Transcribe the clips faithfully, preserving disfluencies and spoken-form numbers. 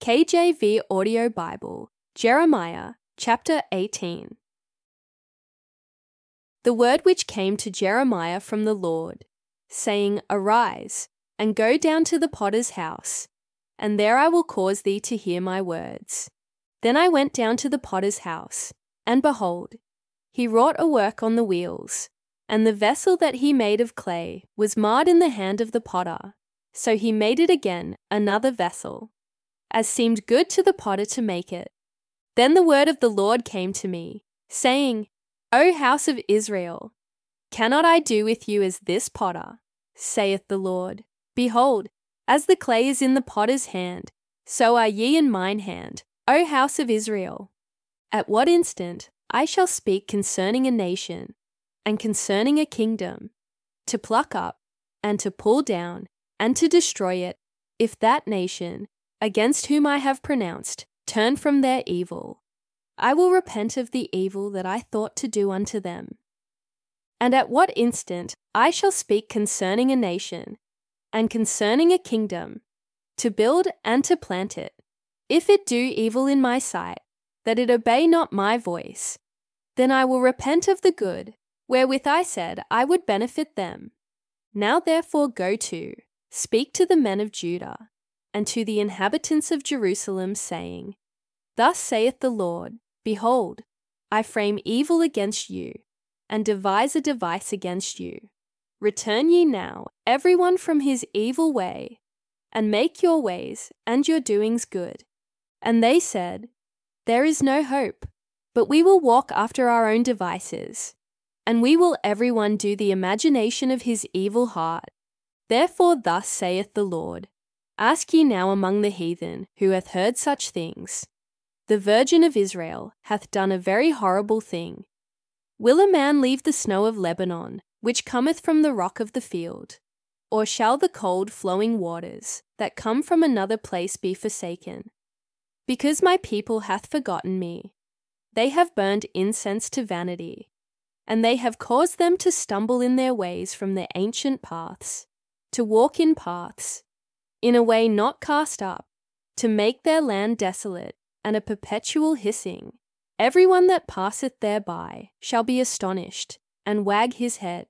K J V Audio Bible, Jeremiah chapter eighteen. The word which came to Jeremiah from the Lord, saying, Arise, and go down to the potter's house, and there I will cause thee to hear my words. Then I went down to the potter's house, and behold, he wrought a work on the wheels, and the vessel that he made of clay was marred in the hand of the potter. So he made it again another vessel, as seemed good to the potter to make it. Then the word of the Lord came to me, saying, O house of Israel, cannot I do with you as this potter? Saith the Lord. Behold, as the clay is in the potter's hand, so are ye in mine hand, O house of Israel. At what instant I shall speak concerning a nation, and concerning a kingdom, to pluck up, and to pull down, and to destroy it, if that nation, against whom I have pronounced, turn from their evil. I will repent of the evil that I thought to do unto them. And at what instant I shall speak concerning a nation, and concerning a kingdom, to build and to plant it, if it do evil in my sight, that it obey not my voice, then I will repent of the good, wherewith I said I would benefit them. Now therefore go to, speak to the men of Judah, and to the inhabitants of Jerusalem, saying, Thus saith the Lord, Behold, I frame evil against you, and devise a device against you. Return ye now, every one from his evil way, and make your ways and your doings good. And they said, There is no hope, but we will walk after our own devices, and we will every one do the imagination of his evil heart. Therefore thus saith the Lord, Ask ye now among the heathen who hath heard such things. The Virgin of Israel hath done a very horrible thing. Will a man leave the snow of Lebanon, which cometh from the rock of the field? Or shall the cold flowing waters that come from another place be forsaken? Because my people hath forgotten me, they have burned incense to vanity, and they have caused them to stumble in their ways from their ancient paths, to walk in paths, in a way not cast up, to make their land desolate, and a perpetual hissing. Every one that passeth thereby shall be astonished, and wag his head.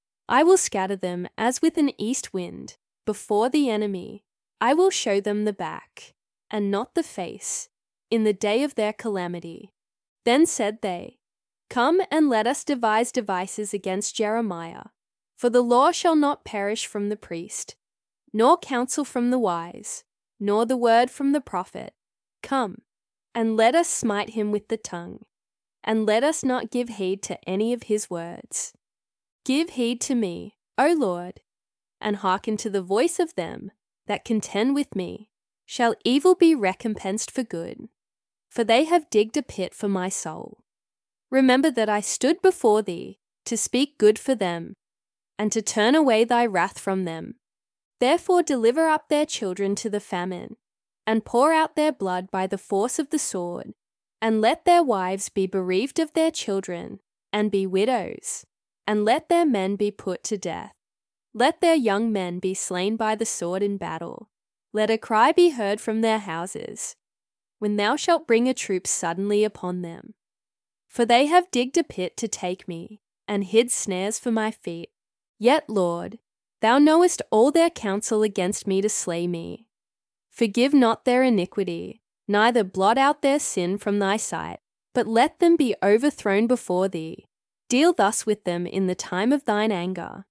I will scatter them as with an east wind, before the enemy. I will show them the back, and not the face, in the day of their calamity. Then said they, Come and let us devise devices against Jeremiah, for the law shall not perish from the priest, nor counsel from the wise, nor the word from the prophet. Come, and let us smite him with the tongue, and let us not give heed to any of his words. Give heed to me, O Lord, and hearken to the voice of them that contend with me. Shall evil be recompensed for good? For they have digged a pit for my soul. Remember that I stood before thee to speak good for them, and to turn away thy wrath from them. Therefore deliver up their children to the famine, and pour out their blood by the force of the sword, and let their wives be bereaved of their children, and be widows, and let their men be put to death. Let their young men be slain by the sword in battle. Let a cry be heard from their houses, when thou shalt bring a troop suddenly upon them. For they have digged a pit to take me, and hid snares for my feet. Yet, Lord, thou knowest all their counsel against me to slay me. Forgive not their iniquity, neither blot out their sin from thy sight, but let them be overthrown before thee. Deal thus with them in the time of thine anger,